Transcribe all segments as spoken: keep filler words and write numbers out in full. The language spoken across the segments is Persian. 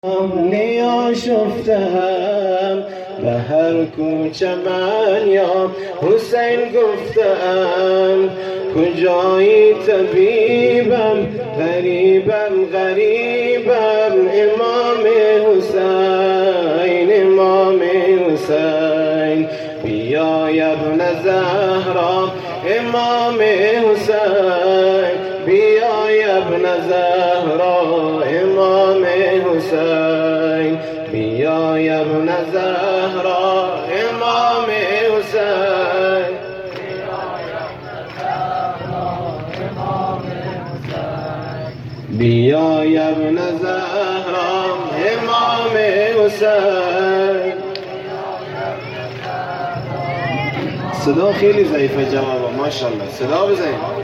نیا شفتم به هر کوچه من یا حسین گفتم کجایی طبیبم غریبم غریبم امام حسین امام حسین بیای ابن زهرا امام حسین بیای ابن زهرا امام حسین بیای ابن زهرا امام حسین بیای ابن زهرا امام حسین. صدا خیلی ضعیفه جواب ماشاءالله صدا بزنید.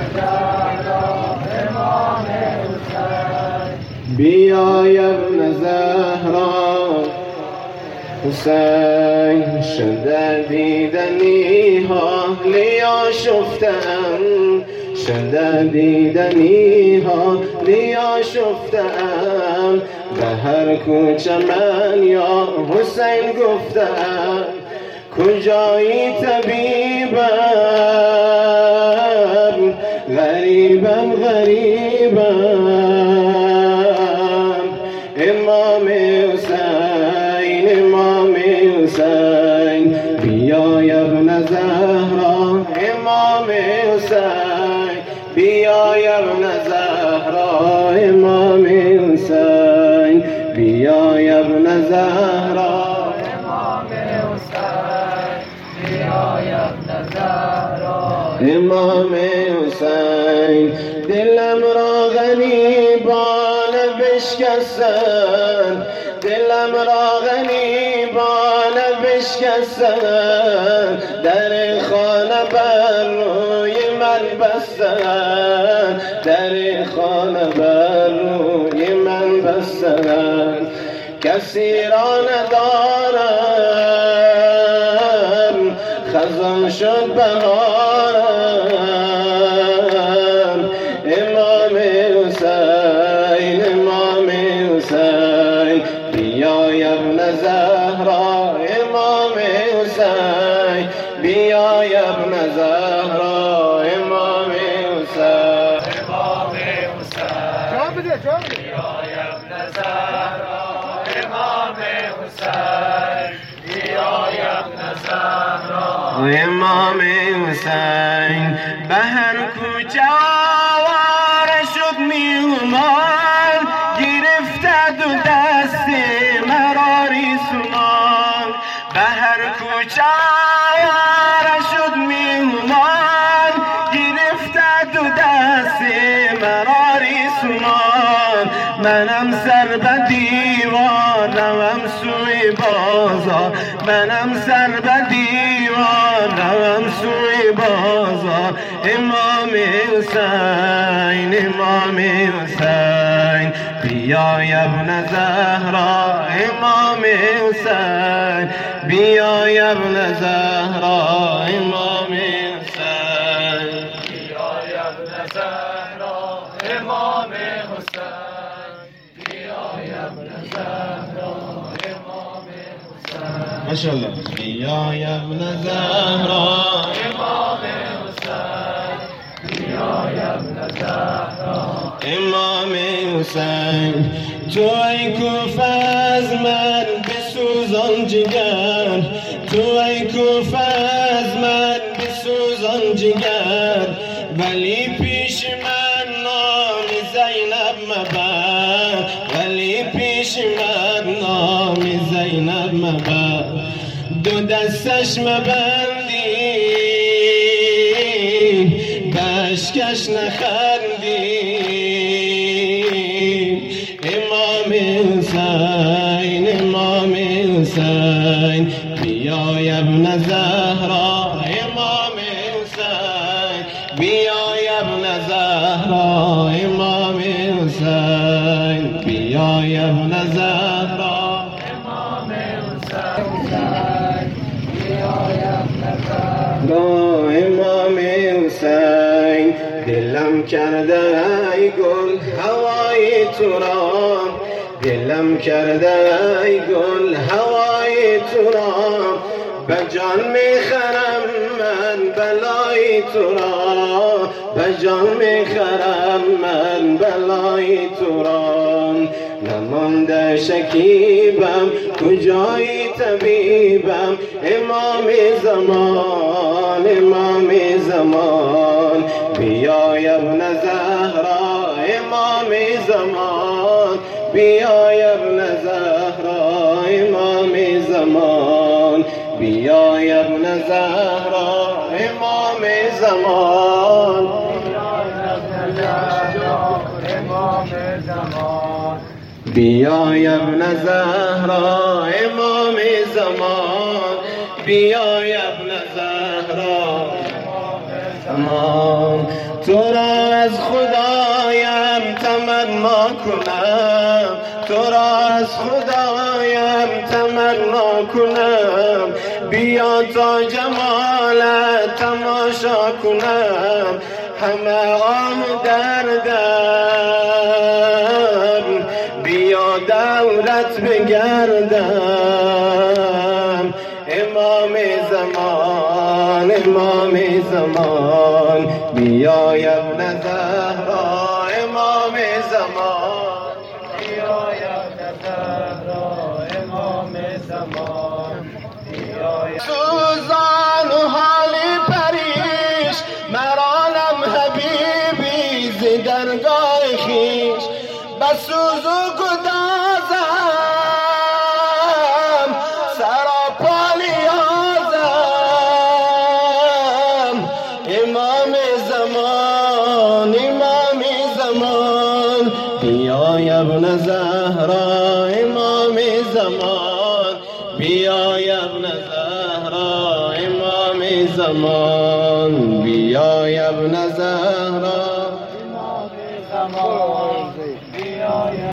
بیای ابن زهرا حسین شده دیدنی ها لیا شفتم شده دیدنی ها لیا شفتم به هر کوچه من یا حسین گفتم کجایی طبیبم غریبم غریبم امام حسین امام حسین بیای ابن زهرا امام حسین بیای ابن زهرا امام حسین بیای ابن زهرا امام حسین بیای ابن زهرا امام حسین دلم را غریبانه بشکستن دلم را غریبانه بشکستن در خانه بر روی من بستن در خانه بر روی من بستن کسی را ندارم خزان شد بهارم امام حسین امام حسین بیای ابن زهرا امام حسین بیای ابن زهرا امام حسین امام حسین جواب بده جواب بده بیای ابن زهرا امام حسین بیای ابن زهرا امام حسین به هر کوچه آواره شد می اومد گرفته دو دستی مرا ریسمان به هر کوچه آواره شد می اومد گرفته دو دستی مرا ریسمان منم سر به دیوار روم سوی بازار منم سر به دیوار روم سوی بازار امام حسین امام حسین بیای ابن زهرا امام حسین بیای ابن زهرا امام حسین بیای ابن زهرا امام حسین بیای ابن زهرا امام حسین ماشاءالله بیای ابن زهرا امام حسین بیای ابن زهرا امام حسین تو ای کوفه از من بسوزان جگر تو ای کوفه از من بسوزان جگر ولی پیش من نام زینب مبر ولی پیش من نام زینب مبر دو دستش مبندی بشکش نخندی امام حسین امام حسین بیای ابن زهرا امام حسین بیای ابن زهرا امام حسین بیای ابن زهرا امام حسین بیای ابن زهرا امام حسین دلم کرده ای گل هوای تو را دلم کرده ای گل هوای تو را، به جان میخرم من بلای تو را، به جان میخرم من بلای تو را. نمانده شکیبم کجای طبیبم، امام زمان امام زمان، بیای ابن زهرا امام زمان، بیای ابن زهرا امام زمان، بیای ابن زهرا امام زمان، بیای ابن زهرا امام زمان، بیای ابن زهرا زمان. تو را از خدایم تمنا کنم، تو را از خدایم تمنا کنم، بیا تا جمالت تماشا کنم، همه آه دردم بیا دورت بگردم. امام زمان امام زمان، بیای ابن زهرا امام زمان، بیای ابن زهرا امام زمان، بیای سوزان و حالی پریش مرانم حبیبی ز درگاه خویش، بسوز و گدازم سراپا نیازم. امام زمان امام زمان، بیای ابن زهرا امام زمان، بیای ابن زهرا امام زمان، بیای ابن زهرا